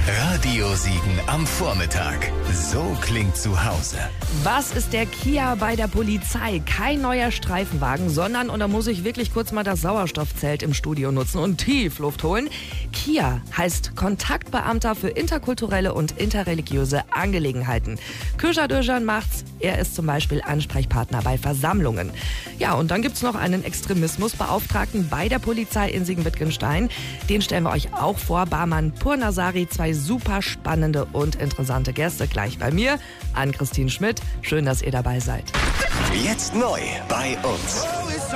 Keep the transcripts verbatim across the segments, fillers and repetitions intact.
Radio Siegen am Vormittag. So klingt zu Hause. Was ist der Kia bei der Polizei? Kein neuer Streifenwagen, sondern, und da muss ich wirklich kurz mal das Sauerstoffzelt im Studio nutzen und Tiefluft holen. Kia heißt Kontaktbeamter für interkulturelle und interreligiöse Angelegenheiten. Kürşad Özcan macht's. Er ist zum Beispiel Ansprechpartner bei Versammlungen. Ja, und dann gibt's noch einen Extremismusbeauftragten bei der Polizei in Siegen-Wittgenstein. Den stellen wir euch auch vor. Barmann Purnasari, zwei super spannende und interessante Gäste gleich bei mir. Ann-Christine Schmidt, schön, dass ihr dabei seid. Jetzt neu bei uns.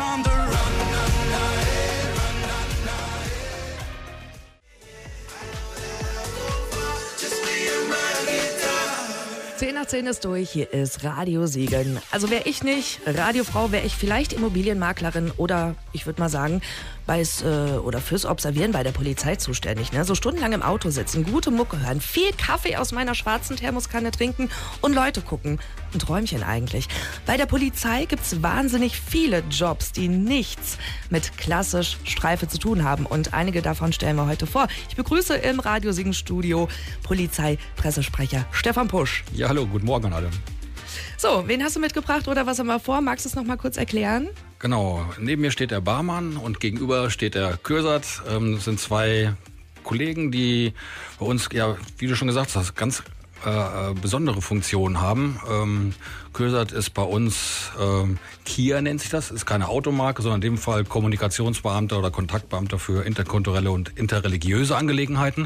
zehn nach zehn ist durch, hier ist Radio Siegen. Also wäre ich nicht Radiofrau, wäre ich vielleicht Immobilienmaklerin oder, ich würde mal sagen, bei's, äh, oder fürs Observieren bei der Polizei zuständig. Ne? So stundenlang im Auto sitzen, gute Mucke hören, viel Kaffee aus meiner schwarzen Thermoskanne trinken und Leute gucken. Ein Träumchen eigentlich. Bei der Polizei gibt's wahnsinnig viele Jobs, die nichts mit klassisch Streife zu tun haben. Und einige davon stellen wir heute vor. Ich begrüße im Radio Siegen Studio Polizeipressesprecher Stefan Pusch. Ja, hallo, guten Morgen an alle. So, wen hast du mitgebracht oder was haben wir vor? Magst du es noch mal kurz erklären? Genau, neben mir steht der Barmann und gegenüber steht der Kürşad. Ähm, das sind zwei Kollegen, die bei uns, ja, wie du schon gesagt hast, ganz äh, besondere Funktionen haben. Ähm, Kürşad ist bei uns, ähm, Kia nennt sich das, ist keine Automarke, sondern in dem Fall Kommunikationsbeamter oder Kontaktbeamter für interkulturelle und interreligiöse Angelegenheiten.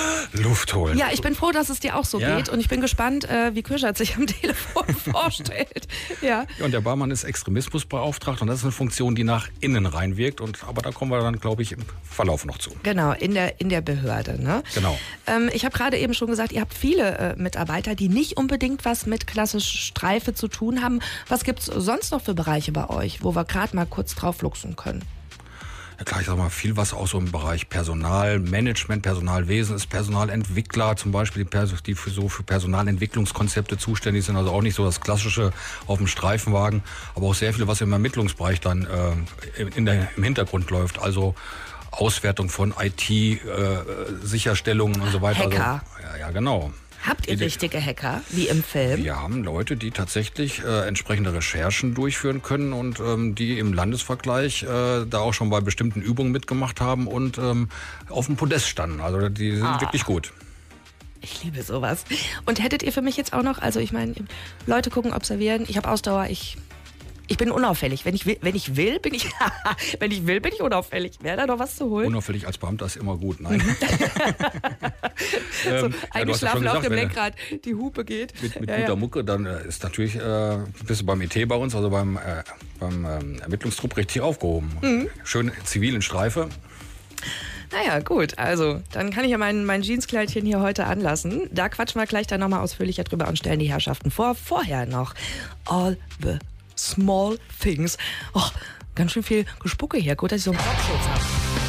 Luft holen. Ja, ich bin froh, dass es dir auch so ja. geht und ich bin gespannt, äh, wie Kürşad sich am Telefon vorstellt. Ja. Ja, und der Barmann ist Extremismusbeauftragter und das ist eine Funktion, die nach innen reinwirkt. Und, aber da kommen wir dann, glaube ich, im Verlauf noch zu. Genau, in der, in der Behörde. Ne? Genau. Ähm, ich habe gerade eben schon gesagt, ihr habt viele äh, Mitarbeiter, die nicht unbedingt was mit klassisch Streife zu tun haben. Was gibt es sonst noch für Bereiche bei euch, wo wir gerade mal kurz drauf luchsen können? Ja klar, ich sag mal, viel was auch so im Bereich Personalmanagement, Personalwesen ist, Personalentwickler zum Beispiel, die für so für Personalentwicklungskonzepte zuständig sind, also auch nicht so das Klassische auf dem Streifenwagen, aber auch sehr viel, was im Ermittlungsbereich dann äh, in der, im Hintergrund läuft, also Auswertung von I T-Sicherstellungen äh, und so weiter. Hacker. Also, ja, ja, genau. Habt ihr richtige Hacker, wie im Film? Wir haben Leute, die tatsächlich äh, entsprechende Recherchen durchführen können und ähm, die im Landesvergleich äh, da auch schon bei bestimmten Übungen mitgemacht haben und ähm, auf dem Podest standen. Also die sind ah. wirklich gut. Ich liebe sowas. Und hättet ihr für mich jetzt auch noch, also ich meine, Leute gucken, observieren, ich habe Ausdauer, ich... Ich bin unauffällig. Wenn ich will, wenn ich will, bin ich, wenn ich will, bin ich unauffällig. Wäre da noch was zu holen? Unauffällig als Beamter ist immer gut, nein. so, ähm, eingeschlafen ja, auf dem Lenkrad, die Hupe geht. Mit, mit ja, guter ja. Mucke, dann äh, ist natürlich, äh, bist du beim I T bei uns, also beim, äh, beim ähm, Ermittlungstrupp richtig aufgehoben. Mhm. Schön zivil in Streife. Naja, gut, also dann kann ich ja mein, mein Jeanskleidchen hier heute anlassen. Da quatschen wir gleich dann nochmal ausführlicher drüber und stellen die Herrschaften vor. Vorher noch All the Small Things. Oh, ganz schön viel Gespucke hier. Gut, dass ich so einen Kopfschutz habe.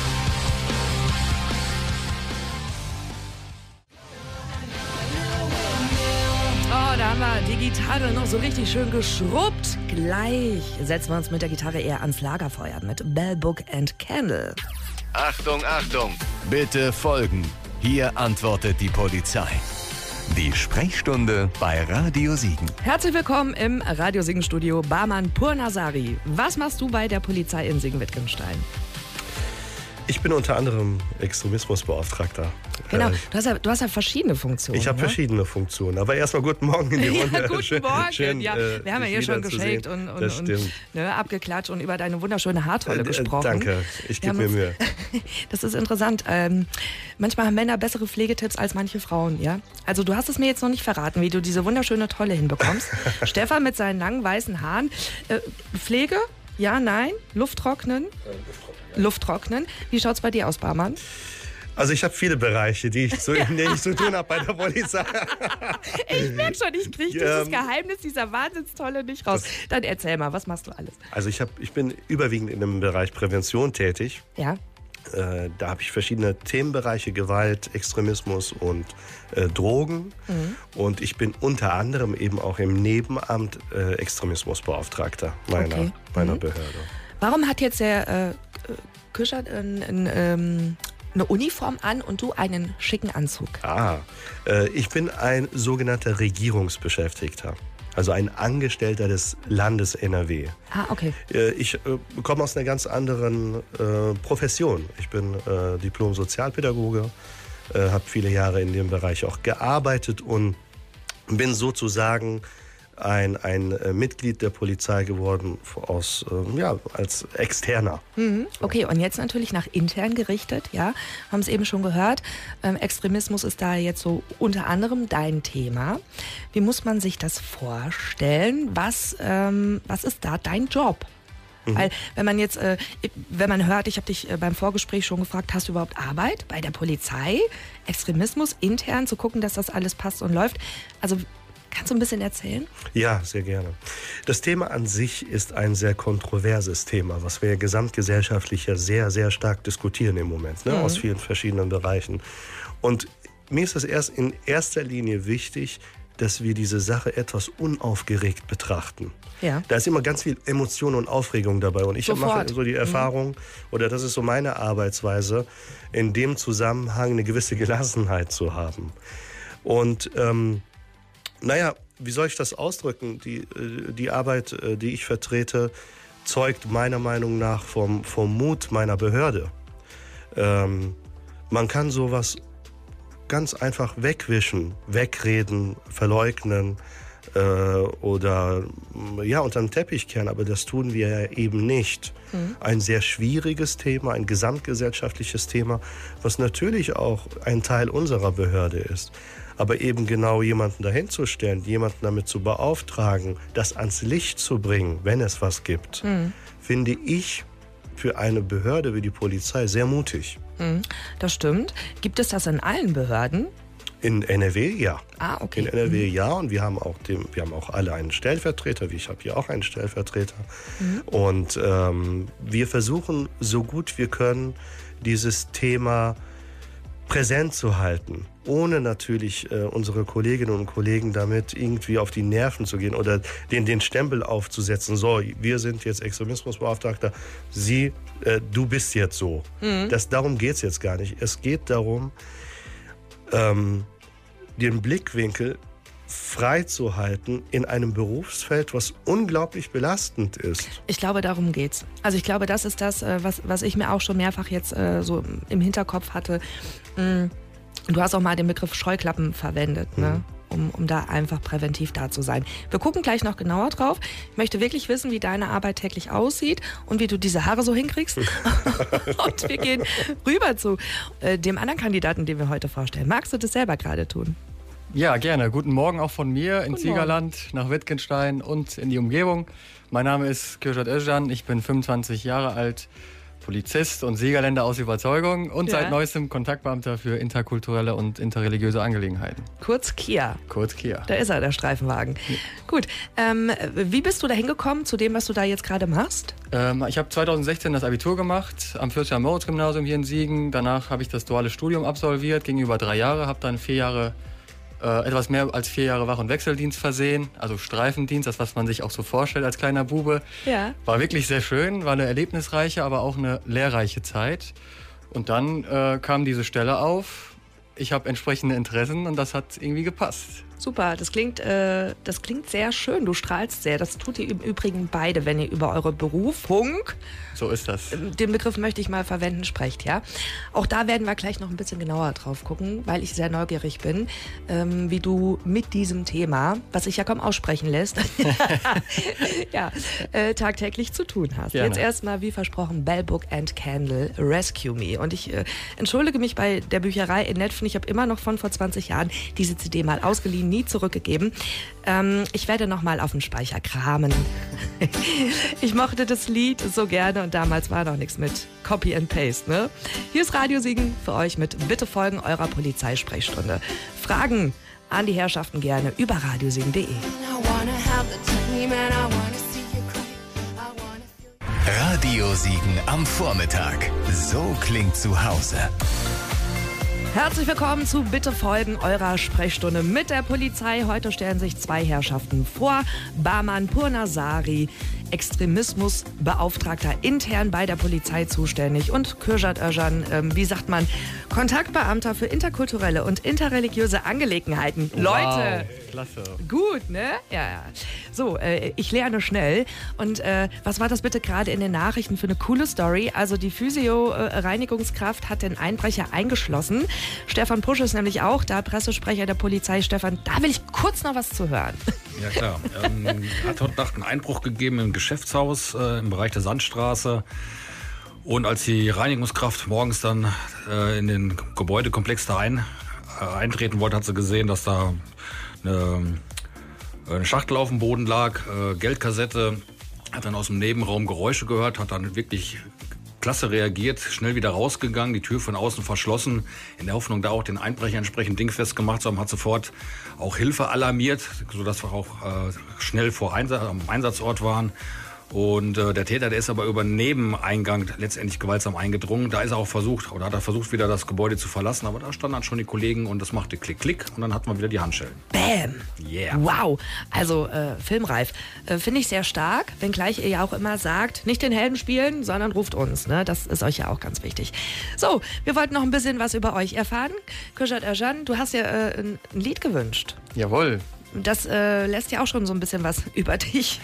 Oh, da haben wir die Gitarre noch so richtig schön geschrubbt. Gleich setzen wir uns mit der Gitarre eher ans Lagerfeuer mit Bell Book and Candle. Achtung, Achtung! Bitte folgen. Hier antwortet die Polizei. Die Sprechstunde bei Radio Siegen. Herzlich willkommen im Radio Siegen Studio, Barmann Purnasari. Was machst du bei der Polizei in Siegen-Wittgenstein? Ich bin unter anderem Extremismusbeauftragter. Genau, Äh, du hast ja, du hast ja verschiedene Funktionen. Ich habe ne? verschiedene Funktionen. Aber erstmal guten Morgen in die Runde. Ja, guten schön, Morgen. Schön, ja, äh, wir haben ja hier schon geschenkt und, und, das und stimmt. ne, abgeklatscht und über deine wunderschöne Haartolle Äh, gesprochen. Danke, ich Wir gebe haben mir uns- Mühe. Das ist interessant. Ähm, manchmal haben Männer bessere Pflegetipps als manche Frauen, ja? Also du hast es mir jetzt noch nicht verraten, wie du diese wunderschöne Tolle hinbekommst. Stefan mit seinen langen weißen Haaren. Äh, Pflege? Ja, nein? Lufttrocknen? Lufttrocknen. Wie schaut's bei dir aus, Barmann? Also ich habe viele Bereiche, die ich so, in denen ich zu tun habe bei der Polizei. Ich merke schon, ich kriege Ja. dieses Geheimnis dieser Wahnsinnstolle nicht raus. Dann erzähl mal, was machst du alles? Also ich, hab, ich bin überwiegend in dem Bereich Prävention tätig. Ja? Äh, da habe ich verschiedene Themenbereiche, Gewalt, Extremismus und äh, Drogen. Mhm. Und ich bin unter anderem eben auch im Nebenamt äh, Extremismusbeauftragter meiner, Okay. meiner Mhm. Behörde. Warum hat jetzt der äh, Kürşad ein, ein, ähm, eine Uniform an und du einen schicken Anzug. Ah, äh, ich bin ein sogenannter Regierungsbeschäftigter. Also ein Angestellter des Landes N R W. Ah, okay. Äh, ich äh, komme aus einer ganz anderen äh, Profession. Ich bin äh, Diplom-Sozialpädagoge, äh, habe viele Jahre in dem Bereich auch gearbeitet und bin sozusagen ein, ein äh, Mitglied der Polizei geworden aus, äh, ja, als Externer. Mhm. Okay, und jetzt natürlich nach intern gerichtet, ja, haben es eben schon gehört. Ähm, Extremismus ist da jetzt so unter anderem dein Thema. Wie muss man sich das vorstellen? Was, ähm, was ist da dein Job? Mhm. Weil wenn man jetzt, äh, wenn man hört, ich habe dich äh, beim Vorgespräch schon gefragt, hast du überhaupt Arbeit bei der Polizei? Extremismus intern, zu gucken, dass das alles passt und läuft. Also kannst du ein bisschen erzählen? Ja, sehr gerne. Das Thema an sich ist ein sehr kontroverses Thema, was wir gesamtgesellschaftlich ja sehr, sehr stark diskutieren im Moment, ne? Mhm. Aus vielen verschiedenen Bereichen. Und mir ist es erst in erster Linie wichtig, dass wir diese Sache etwas unaufgeregt betrachten. Ja. Da ist immer ganz viel Emotion und Aufregung dabei. Und ich Sofort. mache so die Erfahrung, mhm. oder das ist so meine Arbeitsweise, in dem Zusammenhang eine gewisse Gelassenheit zu haben. Und ähm, naja, wie soll ich das ausdrücken? Die, die Arbeit, die ich vertrete, zeugt meiner Meinung nach vom, vom Mut meiner Behörde. Ähm, man kann sowas ganz einfach wegwischen, wegreden, verleugnen äh, oder ja, unter den Teppich kehren, aber das tun wir ja eben nicht. Mhm. Ein sehr schwieriges Thema, ein gesamtgesellschaftliches Thema, was natürlich auch ein Teil unserer Behörde ist. Aber eben genau jemanden dahinzustellen, jemanden damit zu beauftragen, das ans Licht zu bringen, wenn es was gibt, mhm. finde ich für eine Behörde wie die Polizei sehr mutig. Mhm, das stimmt. Gibt es das in allen Behörden? In N R W ja. Ah, okay. In N R W mhm. ja, und wir haben auch dem, wir haben auch alle einen Stellvertreter, wie ich habe hier auch einen Stellvertreter. Mhm. Und ähm, wir versuchen so gut wir können, dieses Thema präsent zu halten, ohne natürlich äh, unsere Kolleginnen und Kollegen damit irgendwie auf die Nerven zu gehen oder den, den Stempel aufzusetzen, so, wir sind jetzt Extremismusbeauftragter, Sie, äh, du bist jetzt so. Mhm. Das, darum geht es jetzt gar nicht. Es geht darum, ähm, den Blickwinkel freizuhalten in einem Berufsfeld, was unglaublich belastend ist. Ich glaube, darum geht's. Also ich glaube, das ist das, was, was ich mir auch schon mehrfach jetzt äh, so im Hinterkopf hatte. Du hast auch mal den Begriff Scheuklappen verwendet, ne? um, um da einfach präventiv da zu sein. Wir gucken gleich noch genauer drauf. Ich möchte wirklich wissen, wie deine Arbeit täglich aussieht und wie du diese Haare so hinkriegst. Und wir gehen rüber zu äh, dem anderen Kandidaten, den wir heute vorstellen. Magst du das selber gerade tun? Ja, gerne. Guten Morgen auch von mir ins Guten Siegerland, Morgen. nach Wittgenstein und in die Umgebung. Mein Name ist Kürşad Özcan, ich bin fünfundzwanzig Jahre alt, Polizist und Siegerländer aus Überzeugung und Ja. seit neuestem Kontaktbeamter für interkulturelle und interreligiöse Angelegenheiten. Kurz Kia. Kurz Kia. Da ist er, der Streifenwagen. Ja. Gut, ähm, wie bist du da hingekommen zu dem, was du da jetzt gerade machst? Ähm, ich habe zweitausendsechzehn das Abitur gemacht am Fürst-Johann-Moritz-Gymnasium hier in Siegen. Danach habe ich das duale Studium absolviert, ging über drei Jahre, habe dann vier Jahre Äh, etwas mehr als vier Jahre Wach- und Wechseldienst versehen, also Streifendienst, das, was man sich auch so vorstellt als kleiner Bube. Ja. War wirklich sehr schön, war eine erlebnisreiche, aber auch eine lehrreiche Zeit. Und dann äh, kam diese Stelle auf. Ich habe entsprechende Interessen und das hat irgendwie gepasst. Super, das klingt, äh, das klingt sehr schön. Du strahlst sehr. Das tut ihr im Übrigen beide, wenn ihr über eure Berufung, So ist das. den Begriff möchte ich mal verwenden, sprecht, ja. Auch da werden wir gleich noch ein bisschen genauer drauf gucken, weil ich sehr neugierig bin, ähm, wie du mit diesem Thema, was sich ja kaum aussprechen lässt, ja, äh, tagtäglich zu tun hast. Gerne. Jetzt erstmal, wie versprochen, Bell Book and Candle, Rescue Me. Und ich äh, entschuldige mich bei der Bücherei in Netfen. Ich habe immer noch von vor zwanzig Jahren diese C D mal ausgeliehen, nie zurückgegeben. Ähm, ich werde noch mal auf dem Speicher kramen. Ich mochte das Lied so gerne und damals war noch nichts mit Copy and Paste, ne? Hier ist Radio Siegen für euch mit Bitte folgen eurer Polizeisprechstunde. Fragen an die Herrschaften gerne über radiosiegen punkt de. Radio Siegen am Vormittag. So klingt zu Hause. Herzlich willkommen zu Bitte folgen eurer Sprechstunde mit der Polizei. Heute stellen sich zwei Herrschaften vor. Barman Purnasari, Extremismusbeauftragter intern bei der Polizei zuständig. Und Kürşad Özcan, ähm, wie sagt man, Kontaktbeamter für interkulturelle und interreligiöse Angelegenheiten. Wow, Leute, klasse. gut, ne? Ja, ja. So, äh, ich lerne schnell. Und äh, was war das bitte gerade in den Nachrichten für eine coole Story? Also die Physio-Reinigungskraft hat den Einbrecher eingeschlossen. Stefan Pusch ist nämlich auch da, Pressesprecher der Polizei. Stefan, da will ich kurz noch was zu hören. Ja klar, ähm, hat heute Nacht einen Einbruch gegeben im Geschäftshaus äh, im Bereich der Sandstraße. Und als die Reinigungskraft morgens dann äh, in den Gebäudekomplex da ein, äh, eintreten wollte, hat sie gesehen, dass da eine, eine Schachtel auf dem Boden lag, äh, Geldkassette, hat dann aus dem Nebenraum Geräusche gehört, hat dann wirklich klasse reagiert, schnell wieder rausgegangen, die Tür von außen verschlossen, in der Hoffnung, da auch den Einbrecher entsprechend dingfest gemacht zu haben, hat sofort auch Hilfe alarmiert, sodass wir auch äh, schnell vor Einsatz, am Einsatzort waren. Und äh, der Täter, der ist aber über den Nebeneingang letztendlich gewaltsam eingedrungen. Da ist er auch versucht, oder hat er versucht, wieder das Gebäude zu verlassen. Aber da standen dann schon die Kollegen und das machte Klick, Klick. Und dann hatten wir wieder die Handschellen. Bäm! Yeah. Wow! Also äh, filmreif. Äh, Finde ich sehr stark, wenngleich ihr ja auch immer sagt, nicht den Helden spielen, sondern ruft uns. Ne? Das ist euch ja auch ganz wichtig. So, wir wollten noch ein bisschen was über euch erfahren. Kürşad Özcan, du hast ja äh, ein Lied gewünscht. Jawohl. Das äh, lässt ja auch schon so ein bisschen was über dich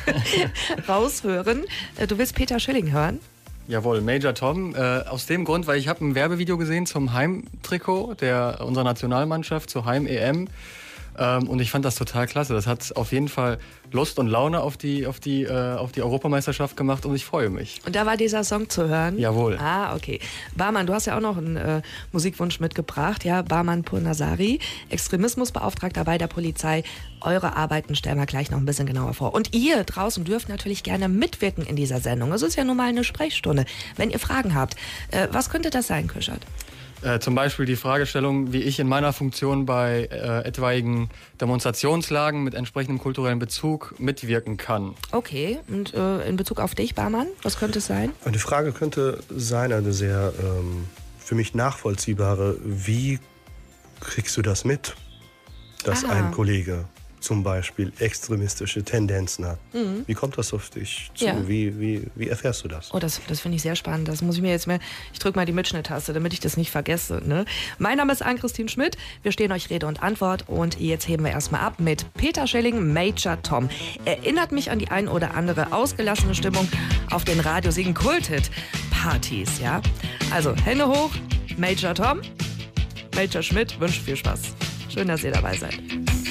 raushören. Äh, du willst Peter Schilling hören? Jawohl, Major Tom. Äh, aus dem Grund, weil ich habe ein Werbevideo gesehen zum Heimtrikot der unserer Nationalmannschaft, zur Heim-E M. Ähm, und ich fand das total klasse. Das hat auf jeden Fall Lust und Laune auf die, auf die, äh, auf die Europameisterschaft gemacht und ich freue mich. Und da war dieser Song zu hören? Jawohl. Ah, okay. Barmann, du hast ja auch noch einen äh, Musikwunsch mitgebracht, ja? Barmann Purnasari, Extremismusbeauftragter bei der Polizei. Eure Arbeiten stellen wir gleich noch ein bisschen genauer vor. Und ihr draußen dürft natürlich gerne mitwirken in dieser Sendung. Es ist ja nun mal eine Sprechstunde. Wenn ihr Fragen habt, äh, was könnte das sein, Kürşad? Äh, zum Beispiel die Fragestellung, wie ich in meiner Funktion bei äh, etwaigen Demonstrationslagen mit entsprechendem kulturellen Bezug mitwirken kann. Okay, und äh, in Bezug auf dich, Barmann, was könnte es sein? Eine Frage könnte sein, eine sehr ähm, für mich nachvollziehbare. Wie kriegst du das mit, dass Ah. ein Kollege zum Beispiel extremistische Tendenzen hat? Mhm. Wie kommt das auf dich zu? Ja. Wie, wie, wie erfährst du das? Oh, das, das finde ich sehr spannend. Das muss ich mir jetzt mehr. Ich drücke mal die Mitschnitt-Taste, damit ich das nicht vergesse. Ne? Mein Name ist Ann-Christine Schmidt. Wir stehen euch Rede und Antwort. Und jetzt heben wir erstmal ab mit Peter Schilling, Major Tom. Erinnert mich an die ein oder andere ausgelassene Stimmung auf den Radiosiegen Kulthit-Partys. Ja? Also Hände hoch, Major Tom. Major Schmidt wünscht viel Spaß. Schön, dass ihr dabei seid.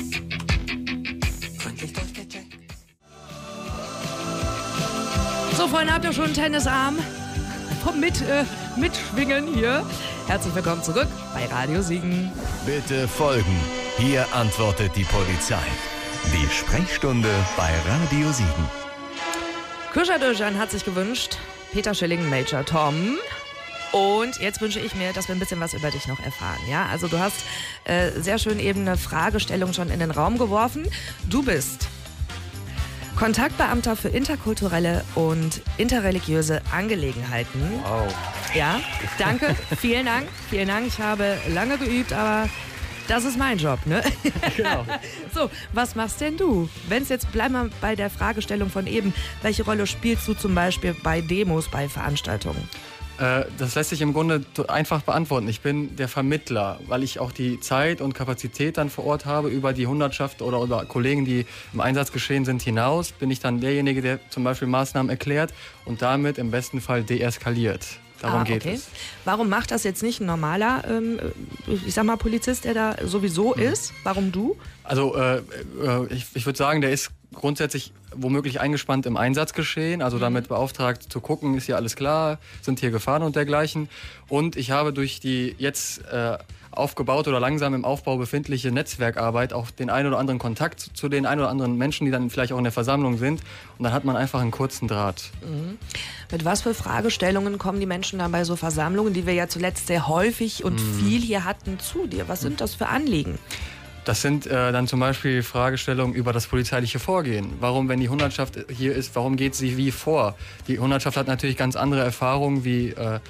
So, Freunde, habt ihr schon einen Tennisarm? Vom mit, äh, Mitschwingen hier. Herzlich willkommen zurück bei Radio Siegen. Bitte folgen. Hier antwortet die Polizei. Die Sprechstunde bei Radio Siegen. Kürşad Özcan hat sich gewünscht, Peter Schilling, Major Tom. Und jetzt wünsche ich mir, dass wir ein bisschen was über dich noch erfahren. Ja? Also du hast äh, sehr schön eben eine Fragestellung schon in den Raum geworfen. Du bist Kontaktbeamter für interkulturelle und interreligiöse Angelegenheiten. Wow. Ja, danke, vielen Dank, vielen Dank. Ich habe lange geübt, aber das ist mein Job, ne? Genau. So, was machst denn du? Wenn es jetzt, bleib mal bei der Fragestellung von eben, welche Rolle spielst du zum Beispiel bei Demos, bei Veranstaltungen? Äh, das lässt sich im Grunde einfach beantworten. Ich bin der Vermittler, weil ich auch die Zeit und Kapazität dann vor Ort habe, über die Hundertschaft oder, oder Kollegen, die im Einsatz geschehen sind, hinaus, bin ich dann derjenige, der zum Beispiel Maßnahmen erklärt und damit im besten Fall deeskaliert. Darum ah, geht okay. es. Warum macht das jetzt nicht ein normaler, ähm, ich sag mal, Polizist, der da sowieso Mhm. ist? Warum du? Also äh, äh, ich, ich würde sagen, der ist grundsätzlich womöglich eingespannt im Einsatzgeschehen, also damit beauftragt zu gucken, ist hier alles klar, sind hier Gefahren und dergleichen. Und ich habe durch die jetzt äh, aufgebaute oder langsam im Aufbau befindliche Netzwerkarbeit auch den einen oder anderen Kontakt zu den einen oder anderen Menschen, die dann vielleicht auch in der Versammlung sind. Und dann hat man einfach einen kurzen Draht. Mhm. Mit was für Fragestellungen kommen die Menschen dann bei so Versammlungen, die wir ja zuletzt sehr häufig und Mhm. viel hier hatten, zu dir? Was sind das für Anliegen? Das sind äh, dann zum Beispiel Fragestellungen über das polizeiliche Vorgehen. Warum, wenn die Hundertschaft hier ist, warum geht sie wie vor? Die Hundertschaft hat natürlich ganz andere Erfahrungen wie äh,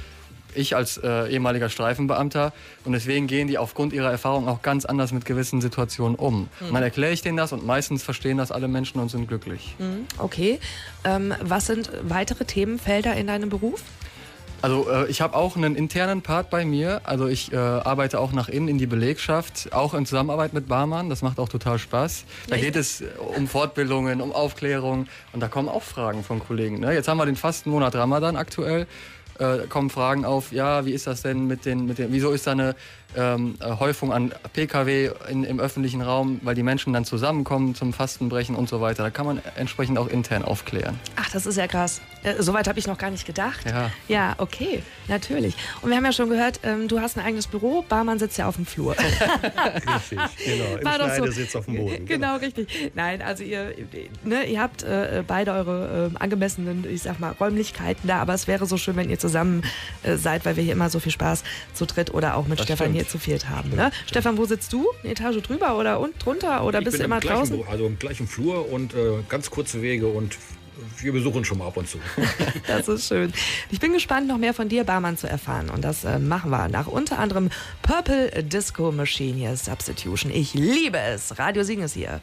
ich als äh, ehemaliger Streifenbeamter. Und deswegen gehen die aufgrund ihrer Erfahrung auch ganz anders mit gewissen Situationen um. Mhm. Und dann erkläre ich denen das und meistens verstehen das alle Menschen und sind glücklich. Mhm. Okay. Ähm, was sind weitere Themenfelder in deinem Beruf? Also äh, ich habe auch einen internen Part bei mir. Also ich äh, arbeite auch nach innen in die Belegschaft, auch in Zusammenarbeit mit Barmann. Das macht auch total Spaß. Da geht es um Fortbildungen, um Aufklärung und da kommen auch Fragen von Kollegen. Ne? Jetzt haben wir den Fastenmonat Ramadan aktuell. Äh, kommen Fragen auf, ja, wie ist das denn mit den, mit den wieso ist da eine ähm, Häufung an P K W in, im öffentlichen Raum, weil die Menschen dann zusammenkommen zum Fastenbrechen und so weiter. Da kann man entsprechend auch intern aufklären. Ach, das ist ja krass. Äh, Soweit habe ich noch gar nicht gedacht. Ja. Ja, okay, natürlich. Und wir haben ja schon gehört, ähm, du hast ein eigenes Büro, Barmann sitzt ja auf dem Flur. Richtig, genau. Im War doch so. Schneidersitz auf dem Boden. Genau, richtig. Nein, also ihr, ne, ihr habt äh, beide eure äh, angemessenen, ich sag mal, Räumlichkeiten da, aber es wäre so schön, wenn ihr zusammen äh, seid, weil wir hier immer so viel Spaß zu dritt oder auch mit Das Stefan stimmt. hier zu viert haben. Ne? Stefan, wo sitzt du? Eine Etage drüber oder und drunter oder Ich bist bin du immer im gleichen draußen? Büro, also im gleichen Flur und äh, ganz kurze Wege und wir besuchen schon mal ab und zu. Das ist schön. Ich bin gespannt, noch mehr von dir, Barmann, zu erfahren. Und das äh, machen wir nach unter anderem Purple Disco Machine. Hier ist Substitution. Ich liebe es. Radio Siegen ist hier.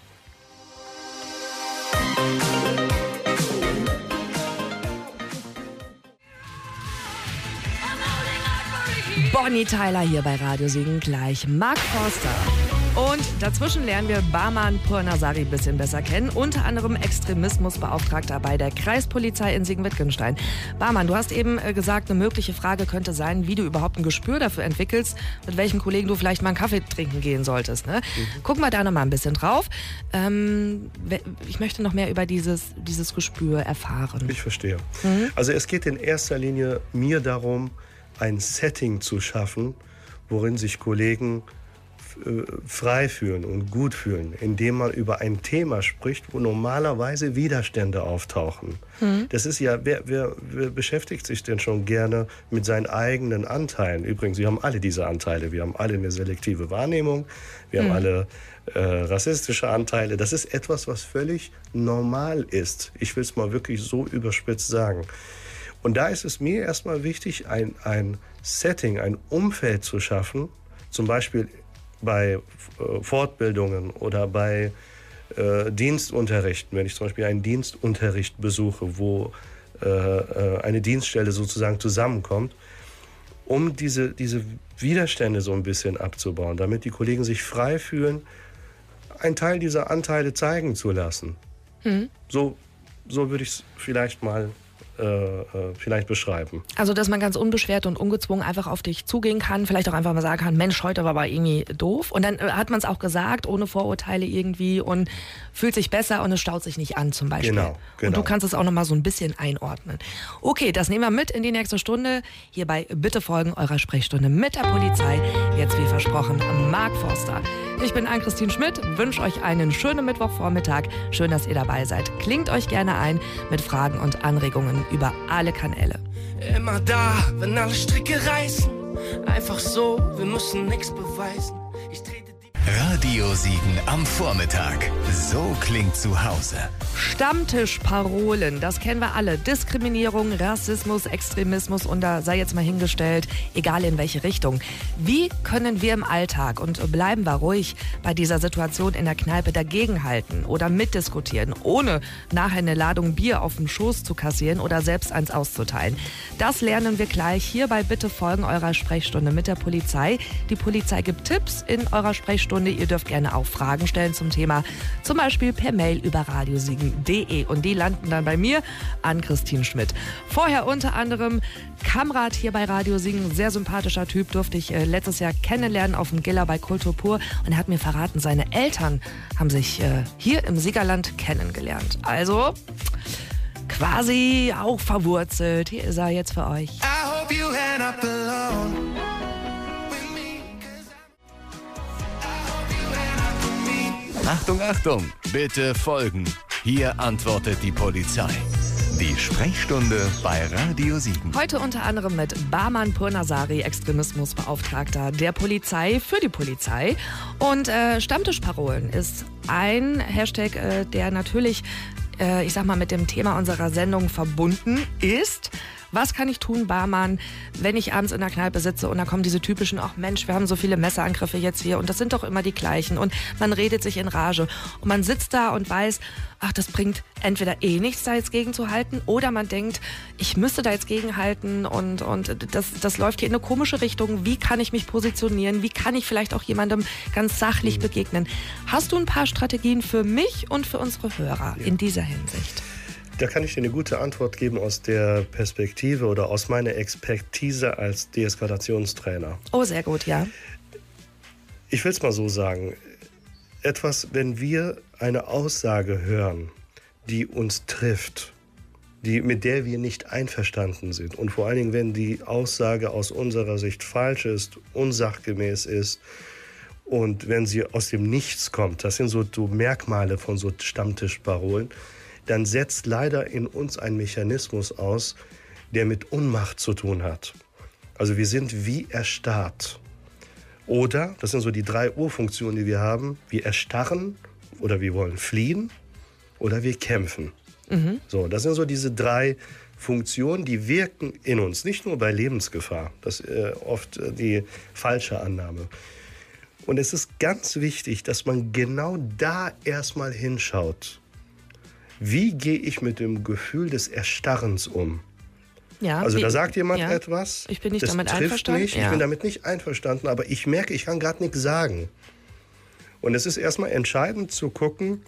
Bonnie Tyler hier bei Radio Siegen, gleich Mark Forster. Und dazwischen lernen wir Barmann Purnasari ein bisschen besser kennen, unter anderem Extremismusbeauftragter bei der Kreispolizei in Siegen-Wittgenstein. Barmann, du hast eben gesagt, eine mögliche Frage könnte sein, wie du überhaupt ein Gespür dafür entwickelst, mit welchen Kollegen du vielleicht mal einen Kaffee trinken gehen solltest. Ne? Mhm. Gucken wir da noch mal ein bisschen drauf. Ähm, ich möchte noch mehr über dieses, dieses Gespür erfahren. Ich verstehe. Mhm. Also es geht in erster Linie mir darum, ein Setting zu schaffen, worin sich Kollegen frei fühlen und gut fühlen, indem man über ein Thema spricht, wo normalerweise Widerstände auftauchen. Mhm. Das ist ja, wer, wer, wer beschäftigt sich denn schon gerne mit seinen eigenen Anteilen? Übrigens, wir haben alle diese Anteile. Wir haben alle eine selektive Wahrnehmung, wir mhm. haben alle äh, rassistische Anteile. Das ist etwas, was völlig normal ist. Ich will es mal wirklich so überspitzt sagen. Und da ist es mir erstmal wichtig, ein, ein Setting, ein Umfeld zu schaffen, zum Beispiel bei äh, Fortbildungen oder bei äh, Dienstunterrichten, wenn ich zum Beispiel einen Dienstunterricht besuche, wo äh, äh, eine Dienststelle sozusagen zusammenkommt, um diese, diese Widerstände so ein bisschen abzubauen, damit die Kollegen sich frei fühlen, einen Teil dieser Anteile zeigen zu lassen. Mhm. So, so würde ich es vielleicht mal Äh, vielleicht beschreiben. Also, dass man ganz unbeschwert und ungezwungen einfach auf dich zugehen kann, vielleicht auch einfach mal sagen kann, Mensch, heute war aber irgendwie doof. Und dann äh, hat man es auch gesagt, ohne Vorurteile irgendwie und fühlt sich besser und es staut sich nicht an zum Beispiel. Genau, genau. Und du kannst es auch noch mal so ein bisschen einordnen. Okay, das nehmen wir mit in die nächste Stunde. Hierbei bitte folgen eurer Sprechstunde mit der Polizei. Jetzt wie versprochen, Mark Forster. Ich bin Ann-Christine Schmidt, wünsche euch einen schönen Mittwochvormittag. Schön, dass ihr dabei seid. Klingt euch gerne ein mit Fragen und Anregungen über alle Kanäle. Immer da, wenn alle Stricke reißen. Einfach so, wir müssen nichts beweisen. Ich trete die Radio Siegen am Vormittag. So klingt zu Hause. Stammtischparolen, das kennen wir alle. Diskriminierung, Rassismus, Extremismus und da sei jetzt mal hingestellt, egal in welche Richtung. Wie können wir im Alltag, und bleiben wir ruhig bei dieser Situation in der Kneipe, dagegenhalten oder mitdiskutieren, ohne nachher eine Ladung Bier auf den Schoß zu kassieren oder selbst eins auszuteilen? Das lernen wir gleich hier bei Bitte folgen eurer Sprechstunde mit der Polizei. Die Polizei gibt Tipps in eurer Sprechstunde. Ihr dürft gerne auch Fragen stellen zum Thema, zum Beispiel per Mail über radiosiegen punkt de und die landen dann bei mir, Ann-Christine Schmidt. Vorher unter anderem Kamrat hier bei Radio Siegen, sehr sympathischer Typ, durfte ich äh, letztes Jahr kennenlernen auf dem Giller bei Kultur Pur und er hat mir verraten, seine Eltern haben sich äh, hier im Siegerland kennengelernt. Also quasi auch verwurzelt. Hier ist er jetzt für euch. I hope you end up alone. Achtung, Achtung, bitte folgen. Hier antwortet die Polizei. Die Sprechstunde bei Radio Siegen. Heute unter anderem mit Barmann Purnasari, Extremismusbeauftragter der Polizei für die Polizei. Und äh, Stammtischparolen ist ein Hashtag, äh, der natürlich, äh, ich sag mal, mit dem Thema unserer Sendung verbunden ist. Was kann ich tun, Barmann, wenn ich abends in der Kneipe sitze und da kommen diese typischen, ach Mensch, wir haben so viele Messerangriffe jetzt hier und das sind doch immer die gleichen und man redet sich in Rage und man sitzt da und weiß, ach, das bringt entweder eh nichts, da jetzt gegenzuhalten, oder man denkt, ich müsste da jetzt gegenhalten und, und das, das läuft hier in eine komische Richtung. Wie kann ich mich positionieren? Wie kann ich vielleicht auch jemandem ganz sachlich begegnen? Hast du ein paar Strategien für mich und für unsere Hörer ja. in dieser Hinsicht? Da kann ich dir eine gute Antwort geben aus der Perspektive oder aus meiner Expertise als Deeskalationstrainer. Oh, sehr gut, ja. Ich will es mal so sagen. Etwas, wenn wir eine Aussage hören, die uns trifft, die, mit der wir nicht einverstanden sind und vor allen Dingen, wenn die Aussage aus unserer Sicht falsch ist, unsachgemäß ist und wenn sie aus dem Nichts kommt, das sind so, so Merkmale von so Stammtischparolen, dann setzt leider in uns ein Mechanismus aus, der mit Ohnmacht zu tun hat. Also wir sind wie erstarrt. Oder, das sind so die drei Urfunktionen, die wir haben, wir erstarren oder wir wollen fliehen oder wir kämpfen. Mhm. So, das sind so diese drei Funktionen, die wirken in uns, nicht nur bei Lebensgefahr. Das ist äh, oft äh, die falsche Annahme. Und es ist ganz wichtig, dass man genau da erstmal hinschaut. Wie gehe ich mit dem Gefühl des Erstarrens um? Ja, also wie, da sagt jemand ja. etwas, ich bin nicht das damit trifft einverstanden. mich, ja. ich bin damit nicht einverstanden, aber ich merke, ich kann gerade nichts sagen. Und es ist erstmal entscheidend zu gucken,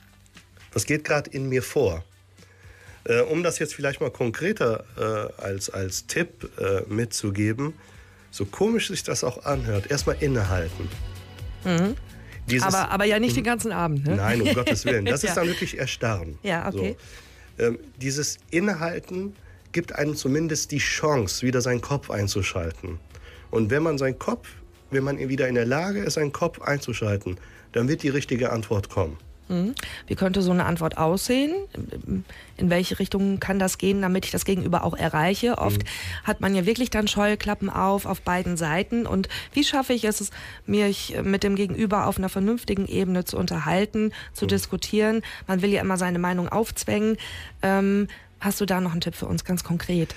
was geht gerade in mir vor. Äh, um das jetzt vielleicht mal konkreter äh, als, als Tipp äh, mitzugeben, so komisch sich das auch anhört, erstmal innehalten. Mhm. Dieses, aber, aber ja nicht den ganzen Abend, ne? Nein, um Gottes Willen. Das ja. ist dann wirklich Erstarren. Ja, okay. So. Ähm, dieses Innehalten gibt einem zumindest die Chance, wieder seinen Kopf einzuschalten. Und wenn man seinen Kopf, wenn man wieder in der Lage ist, seinen Kopf einzuschalten, dann wird die richtige Antwort kommen. Mhm. Wie könnte so eine Antwort aussehen? In welche Richtung kann das gehen, damit ich das Gegenüber auch erreiche? Oft mhm. hat man ja wirklich dann Scheuklappen auf, auf beiden Seiten. Und wie schaffe ich es, mich mit dem Gegenüber auf einer vernünftigen Ebene zu unterhalten, zu mhm. diskutieren? Man will ja immer seine Meinung aufzwängen. Ähm, hast du da noch einen Tipp für uns, ganz konkret?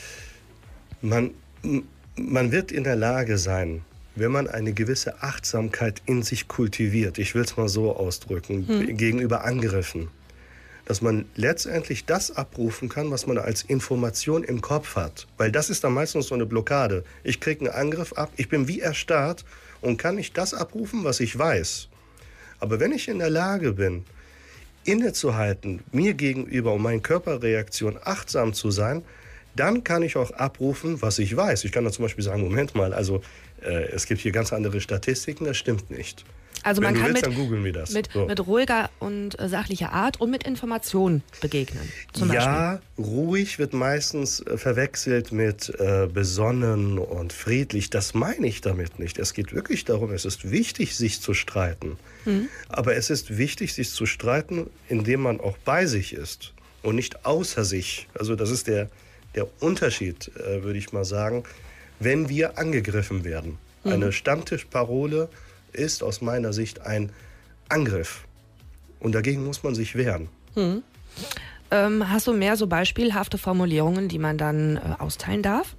Man, man wird in der Lage sein, wenn man eine gewisse Achtsamkeit in sich kultiviert, ich will es mal so ausdrücken, hm. gegenüber Angriffen, dass man letztendlich das abrufen kann, was man als Information im Kopf hat. Weil das ist dann meistens so eine Blockade. Ich kriege einen Angriff ab, ich bin wie erstarrt und kann nicht das abrufen, was ich weiß. Aber wenn ich in der Lage bin, innezuhalten, mir gegenüber und meinen Körperreaktionen achtsam zu sein, dann kann ich auch abrufen, was ich weiß. Ich kann dann zum Beispiel sagen, Moment mal, also äh, es gibt hier ganz andere Statistiken, das stimmt nicht. Also man Wenn kann du willst, mit, dann googeln wir das. Mit, so. mit ruhiger und äh, sachlicher Art und mit Informationen begegnen. Zum ja, Beispiel. Ruhig wird meistens äh, verwechselt mit äh, besonnen und friedlich. Das meine ich damit nicht. Es geht wirklich darum, es ist wichtig, sich zu streiten. Mhm. Aber es ist wichtig, sich zu streiten, indem man auch bei sich ist und nicht außer sich. Also das ist der, der Unterschied, äh, würde ich mal sagen, wenn wir angegriffen werden. Mhm. Eine Stammtischparole ist aus meiner Sicht ein Angriff. Und dagegen muss man sich wehren. Hm. Ähm, hast du mehr so beispielhafte Formulierungen, die man dann äh, austeilen darf?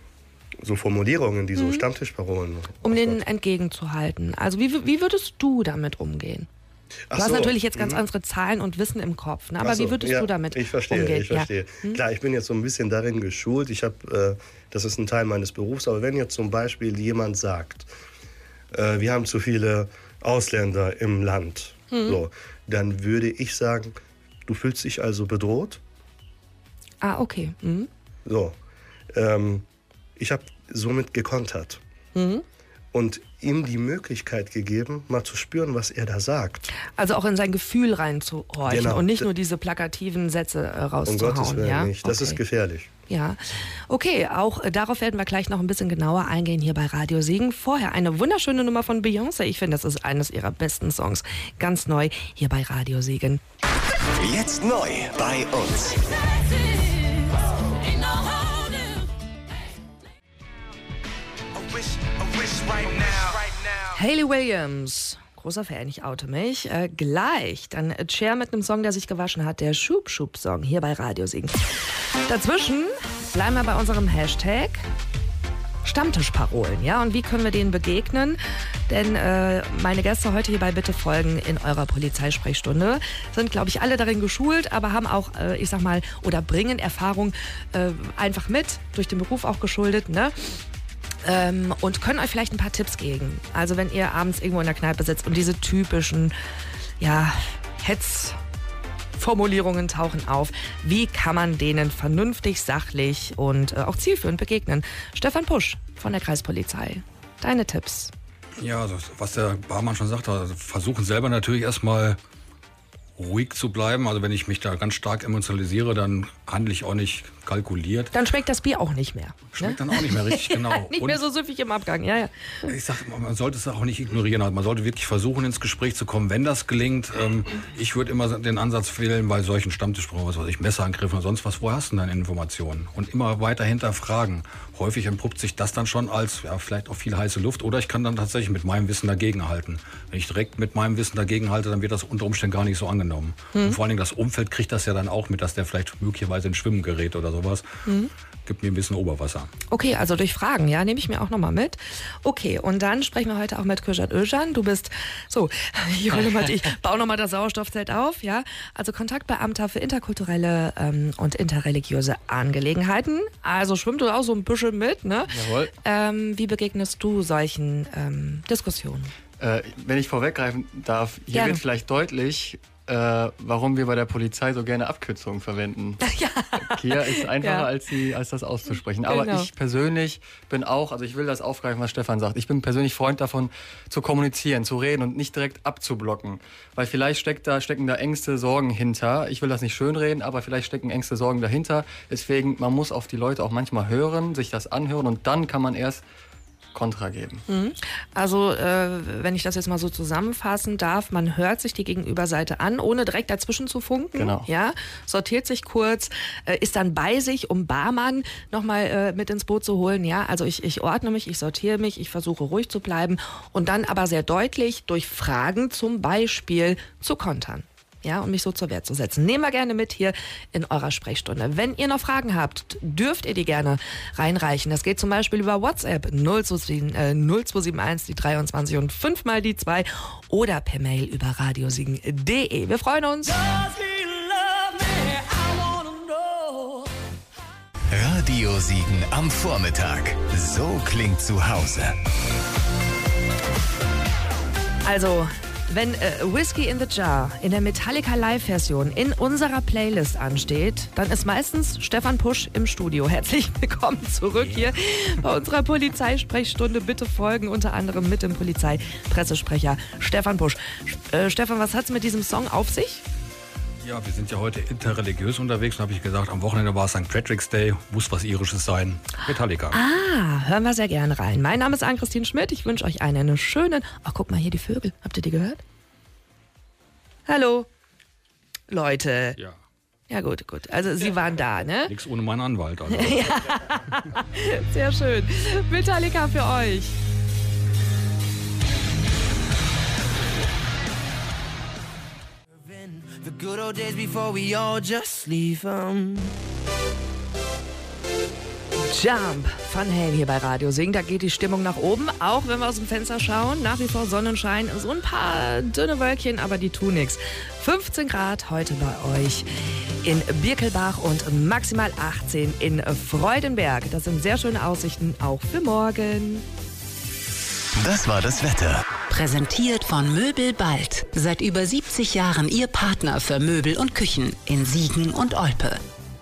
So Formulierungen, die so hm. Stammtischparolen. Um denen entgegenzuhalten. Also wie, wie würdest du damit umgehen? Du Ach hast so. natürlich jetzt ganz mhm. andere Zahlen und Wissen im Kopf. Ne? Aber so. wie würdest ja, du damit ich verstehe, umgehen? Ich verstehe. Ja. Hm? Klar, ich bin jetzt so ein bisschen darin geschult. Ich habe, äh, das ist ein Teil meines Berufs. Aber wenn jetzt zum Beispiel jemand sagt, äh, wir haben zu viele Ausländer im Land, hm. so, dann würde ich sagen, du fühlst dich also bedroht? Ah, okay. Mhm. So, ähm, ich habe somit gekontert Mhm. und ihm die Möglichkeit gegeben, mal zu spüren, was er da sagt. Also auch in sein Gefühl reinzuhorchen Genau. und nicht nur diese plakativen Sätze äh, rauszuhauen. Um Gottes Willen ja? nicht, das okay. ist gefährlich. Ja, okay, auch äh, darauf werden wir gleich noch ein bisschen genauer eingehen hier bei Radio Siegen. Vorher eine wunderschöne Nummer von Beyoncé. Ich finde, das ist eines ihrer besten Songs. Ganz neu hier bei Radio Siegen. Jetzt neu bei uns. Hayley Williams. Großer Fan, ich oute mich. Äh, gleich dann Cher mit einem Song, der sich gewaschen hat. Der Schub-Schub-Song hier bei Radio Siegen. Dazwischen bleiben wir bei unserem Hashtag Stammtischparolen, ja, und wie können wir denen begegnen? Denn äh, meine Gäste heute hier bei Bitte folgen in eurer Polizeisprechstunde sind, glaube ich, alle darin geschult, aber haben auch, äh, ich sag mal, oder bringen Erfahrung äh, einfach mit, durch den Beruf auch geschuldet, ne? Ähm, und können euch vielleicht ein paar Tipps geben. Also wenn ihr abends irgendwo in der Kneipe sitzt und diese typischen, ja, Hetz... Formulierungen tauchen auf. Wie kann man denen vernünftig, sachlich und äh, auch zielführend begegnen? Stefan Pusch von der Kreispolizei. Deine Tipps. Ja, also, was der Barmann schon sagte, also versuchen selber natürlich erstmal ruhig zu bleiben. Also wenn ich mich da ganz stark emotionalisiere, dann handle ich auch nicht kalkuliert. Dann schmeckt das Bier auch nicht mehr. Schmeckt ne? dann auch nicht mehr richtig, genau. Nicht Und mehr so süffig im Abgang, ja, ja. Ich sag, man sollte es auch nicht ignorieren. Also man sollte wirklich versuchen, ins Gespräch zu kommen, wenn das gelingt. Ähm, ich würde immer den Ansatz wählen, bei solchen Stammtischproben, was weiß ich, Messerangriffen oder sonst was, woher hast du denn deine Informationen? Und immer weiter hinterfragen. Häufig entpuppt sich das dann schon als, ja, vielleicht auch viel heiße Luft. Oder ich kann dann tatsächlich mit meinem Wissen dagegenhalten. Wenn ich direkt mit meinem Wissen dagegenhalte, dann wird das unter Umständen gar nicht so angenommen. Hm. Und vor allen Dingen das Umfeld kriegt das ja dann auch mit, dass der vielleicht möglicherweise ins Schwimmen gerät oder sowas. Hm. Gibt mir ein bisschen Oberwasser. Okay, also durch Fragen, ja, nehme ich mir auch nochmal mit. Okay, und dann sprechen wir heute auch mit Kürşad Özcan. Du bist, so, ich, hole mal, ich baue nochmal das Sauerstoffzelt auf, ja. Also Kontaktbeamter für interkulturelle ähm, und interreligiöse Angelegenheiten. Also schwimmt du auch so ein bisschen mit, ne? Jawohl. Ähm, wie begegnest du solchen ähm, Diskussionen? Äh, wenn ich vorweggreifen darf, hier Gerne. wird vielleicht deutlich, äh, warum wir bei der Polizei so gerne Abkürzungen verwenden. Ja. Kia ist einfacher, Ja. als, die, als das auszusprechen. Aber Genau. ich persönlich bin auch, also ich will das aufgreifen, was Stefan sagt, ich bin persönlich Freund davon, zu kommunizieren, zu reden und nicht direkt abzublocken. Weil vielleicht steckt da, stecken da Ängste, Sorgen hinter. Ich will das nicht schönreden, aber vielleicht stecken Ängste, Sorgen dahinter. Deswegen, man muss auf die Leute auch manchmal hören, sich das anhören und dann kann man erst Kontra geben. Also, äh, wenn ich das jetzt mal so zusammenfassen darf, man hört sich die Gegenüberseite an, ohne direkt dazwischen zu funken. Genau. Ja, sortiert sich kurz, äh, ist dann bei sich, um Barmann nochmal äh, mit ins Boot zu holen. Ja, also ich, ich ordne mich, ich sortiere mich, ich versuche ruhig zu bleiben und dann aber sehr deutlich durch Fragen zum Beispiel zu kontern. Ja, um mich so zur Wehr zu setzen. Nehmen wir gerne mit hier in eurer Sprechstunde. Wenn ihr noch Fragen habt, dürft ihr die gerne reinreichen. Das geht zum Beispiel über WhatsApp null zwei sieben eins, die dreiundzwanzig und fünf mal die zwei oder per Mail über radiosiegen punkt de. Wir freuen uns. Radio Siegen am Vormittag. So klingt zu Hause. Also, wenn äh, Whiskey in the Jar in der Metallica Live-Version in unserer Playlist ansteht, dann ist meistens Stefan Pusch im Studio. Herzlich willkommen zurück hier bei unserer Polizeisprechstunde. Bitte folgen, unter anderem mit dem Polizeipressesprecher Stefan Pusch. Äh, Stefan, was hat's mit diesem Song auf sich? Ja, wir sind ja heute interreligiös unterwegs. Da habe ich gesagt, am Wochenende war Sankt Patrick's Day. Muss was Irisches sein. Metallica. Ah, hören wir sehr gerne rein. Mein Name ist Ann-Christine Schmidt. Ich wünsche euch einen schönen... Ach, guck mal hier, die Vögel. Habt ihr die gehört? Hallo? Leute. Ja, Ja, gut, gut. Also Sie waren da, ne? nichts ohne meinen Anwalt. Also. Sehr schön. Metallica für euch. The good old days before we all just leave 'em. Jump von Helm hier bei Radio Sing. Da geht die Stimmung nach oben, auch wenn wir aus dem Fenster schauen. Nach wie vor Sonnenschein, so ein paar dünne Wölkchen, aber die tun nichts. fünfzehn Grad heute bei euch in Birkelbach und maximal achtzehn in Freudenberg. Das sind sehr schöne Aussichten, auch für morgen. Das war das Wetter. Präsentiert von Möbel Bald. Seit über siebzig Jahren Ihr Partner für Möbel und Küchen in Siegen und Olpe.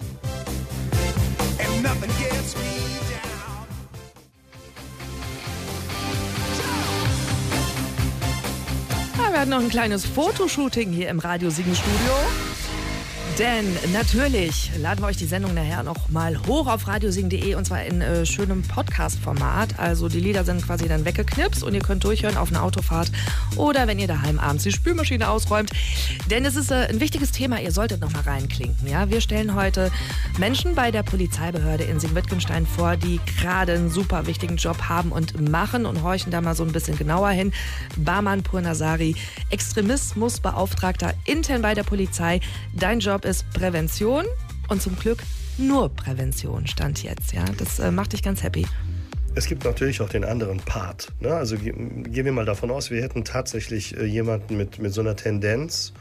Ja, wir hatten noch ein kleines Fotoshooting hier im Radio Siegen Studio. Denn natürlich laden wir euch die Sendung nachher noch mal hoch auf radiosiegen punkt de und zwar in äh, schönem Podcast-Format. Also die Lieder sind quasi dann weggeknipst und ihr könnt durchhören auf einer Autofahrt oder wenn ihr daheim abends die Spülmaschine ausräumt. Denn es ist äh, ein wichtiges Thema, ihr solltet noch mal reinklinken. Ja? Wir stellen heute Menschen bei der Polizeibehörde in Siegen-Wittgenstein vor, die gerade einen super wichtigen Job haben und machen und horchen da mal so ein bisschen genauer hin. Barmann Purnasari, Extremismusbeauftragter intern bei der Polizei. Dein Job ist Prävention und zum Glück nur Prävention, Stand jetzt. Ja? Das äh, macht dich ganz happy. Es gibt natürlich auch den anderen Part. Ne? Also ge- gehen wir mal davon aus, wir hätten tatsächlich äh, jemanden mit, mit so einer Tendenz,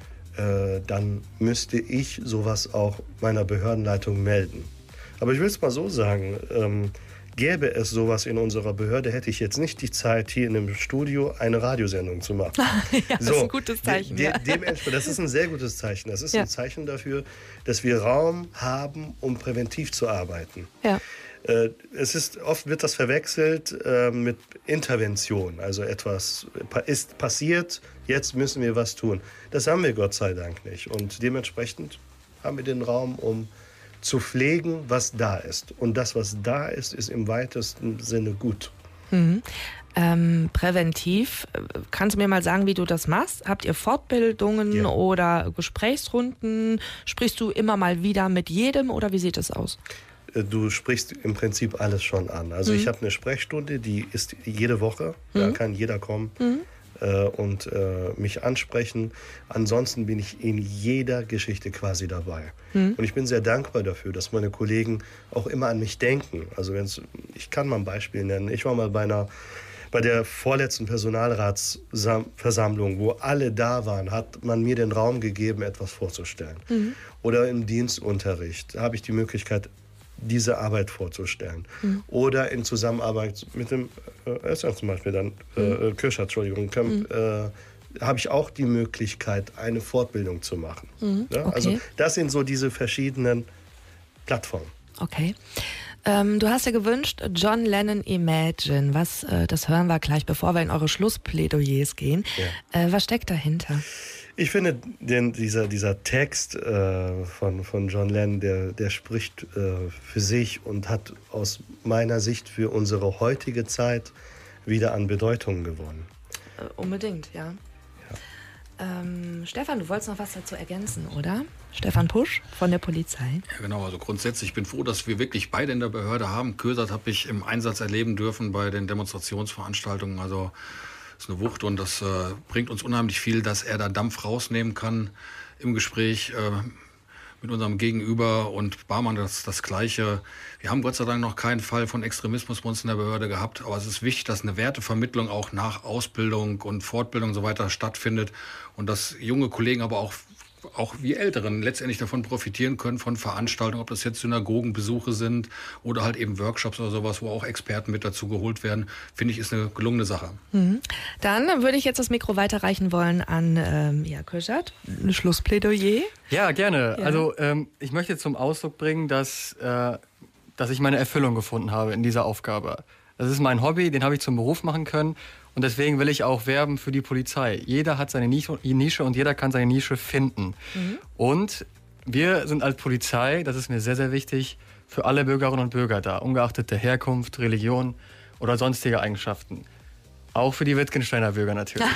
äh, dann müsste ich sowas auch meiner Behördenleitung melden. Aber ich will es mal so sagen, ähm, gäbe es sowas in unserer Behörde, hätte ich jetzt nicht die Zeit, hier in einem Studio eine Radiosendung zu machen. Ja, das so, ist ein gutes Zeichen. De- de- Ja. dementsprechend, das ist ein sehr gutes Zeichen. Das ist Ja. ein Zeichen dafür, dass wir Raum haben, um präventiv zu arbeiten. Ja. Äh, es ist, oft wird das verwechselt äh, mit Intervention. Also etwas pa- ist passiert, jetzt müssen wir was tun. Das haben wir Gott sei Dank nicht. Und dementsprechend haben wir den Raum, um zu pflegen, was da ist. Und das, was da ist, ist im weitesten Sinne gut. Mhm. Ähm, präventiv, kannst du mir mal sagen, wie du das machst? Habt ihr Fortbildungen Ja. oder Gesprächsrunden? Sprichst du immer mal wieder mit jedem oder wie sieht das aus? Du sprichst im Prinzip alles schon an. Also mhm. ich habe eine Sprechstunde, die ist jede Woche. Mhm. Da kann jeder kommen mhm. äh, und äh, mich ansprechen. Ansonsten bin ich in jeder Geschichte quasi dabei. Mhm. Und ich bin sehr dankbar dafür, dass meine Kollegen auch immer an mich denken. Also wenn's, ich kann mal ein Beispiel nennen. Ich war mal bei einer Bei der vorletzten Personalratsversammlung, wo alle da waren, hat man mir den Raum gegeben, etwas vorzustellen. Mhm. Oder im Dienstunterricht habe ich die Möglichkeit, diese Arbeit vorzustellen. Mhm. Oder in Zusammenarbeit mit dem äh, zum Beispiel dann, äh, Kircher, Entschuldigung, mhm. äh, habe ich auch die Möglichkeit, eine Fortbildung zu machen. Mhm. Ja? Okay. Also das sind so diese verschiedenen Plattformen. Okay. Ähm, du hast ja gewünscht, John Lennon Imagine. Was, äh, das hören wir gleich, bevor wir in eure Schlussplädoyers gehen. Ja. Äh, was steckt dahinter? Ich finde, den, dieser, dieser Text äh, von, von John Lennon, der, der spricht äh, für sich und hat aus meiner Sicht für unsere heutige Zeit wieder an Bedeutung gewonnen. Äh, unbedingt, ja. Ähm, Stefan, du wolltest noch was dazu ergänzen, oder? Stefan Pusch von der Polizei. Ja, genau. Also grundsätzlich, ich bin froh, dass wir wirklich beide in der Behörde haben. Kösert habe ich im Einsatz erleben dürfen bei den Demonstrationsveranstaltungen. Also das ist eine Wucht und das äh, bringt uns unheimlich viel, dass er da Dampf rausnehmen kann im Gespräch äh, mit unserem Gegenüber, und Barmann das, das Gleiche. Wir haben Gott sei Dank noch keinen Fall von Extremismus bei uns in der Behörde gehabt, aber es ist wichtig, dass eine Wertevermittlung auch nach Ausbildung und Fortbildung und so weiter stattfindet und dass junge Kollegen, aber auch auch wir Älteren letztendlich davon profitieren können, von Veranstaltungen, ob das jetzt Synagogenbesuche sind oder halt eben Workshops oder sowas, wo auch Experten mit dazu geholt werden, finde ich, ist eine gelungene Sache. Mhm. Dann würde ich jetzt das Mikro weiterreichen wollen an ähm, ja, Köschert. Ein Schlussplädoyer. Ja, gerne. Ja. Also ähm, ich möchte zum Ausdruck bringen, dass, äh, dass ich meine Erfüllung gefunden habe in dieser Aufgabe. Das ist mein Hobby, den habe ich zum Beruf machen können. Und deswegen will ich auch werben für die Polizei. Jeder hat seine Nische und jeder kann seine Nische finden. Mhm. Und wir sind als Polizei, das ist mir sehr, sehr wichtig, für alle Bürgerinnen und Bürger da, ungeachtet der Herkunft, Religion oder sonstige Eigenschaften. Auch für die Wittgensteiner Bürger natürlich.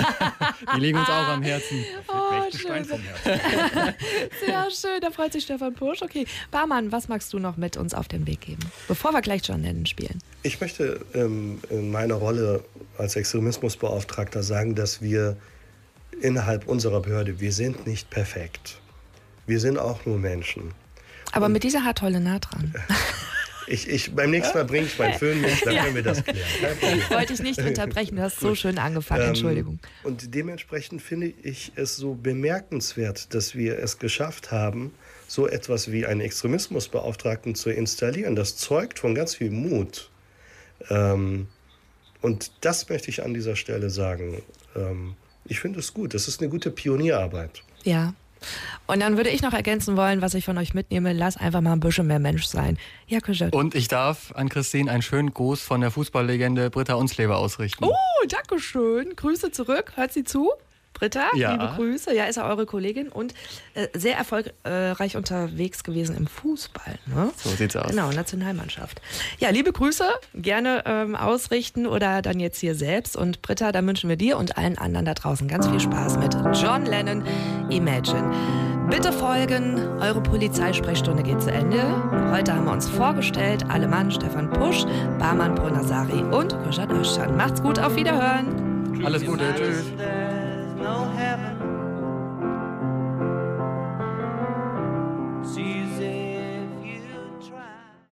Die liegen uns auch am Herzen. Oh, Stein schön. vom Herzen. Sehr schön, da freut sich Stefan Pusch. Okay, Barmann, was magst du noch mit uns auf den Weg geben, bevor wir gleich John Lennon spielen? Ich möchte ähm, in meiner Rolle als Extremismusbeauftragter sagen, dass wir innerhalb unserer Behörde, wir sind nicht perfekt. Wir sind auch nur Menschen. Aber Und mit dieser Hartolle nah dran. Ich, ich, beim nächsten Mal bringe ich meinen Föhn mit, dann Ja. können wir das klären. Kein Problem. Ich wollte dich nicht unterbrechen, du hast so schön angefangen, Ähm, Entschuldigung. Und dementsprechend finde ich es so bemerkenswert, dass wir es geschafft haben, so etwas wie einen Extremismusbeauftragten zu installieren. Das zeugt von ganz viel Mut. Ähm, und das möchte ich an dieser Stelle sagen. Ähm, ich finde es gut. Das ist eine gute Pionierarbeit. Ja. Und dann würde ich noch ergänzen wollen, was ich von euch mitnehme, lass einfach mal ein bisschen mehr Mensch sein. Ja, Köschert. Und ich darf an Christine einen schönen Gruß von der Fußballlegende Britta Unsleber ausrichten. Oh, danke schön. Grüße zurück. Hört sie zu? Britta, Ja. liebe Grüße. Ja, ist ja eure Kollegin und äh, sehr erfolgreich unterwegs gewesen im Fußball. Ne? So sieht's aus. Genau, Nationalmannschaft. Ja, liebe Grüße, gerne ähm, ausrichten oder dann jetzt hier selbst. Und Britta, da wünschen wir dir und allen anderen da draußen ganz viel Spaß mit John Lennon Imagine. Bitte folgen, eure Polizeisprechstunde geht zu Ende. Heute haben wir uns vorgestellt, Alemann, Stefan Pusch, Barmann, Pronasari und Köschert Özcan. Macht's gut, auf Wiederhören. Alles Gute, tschüss.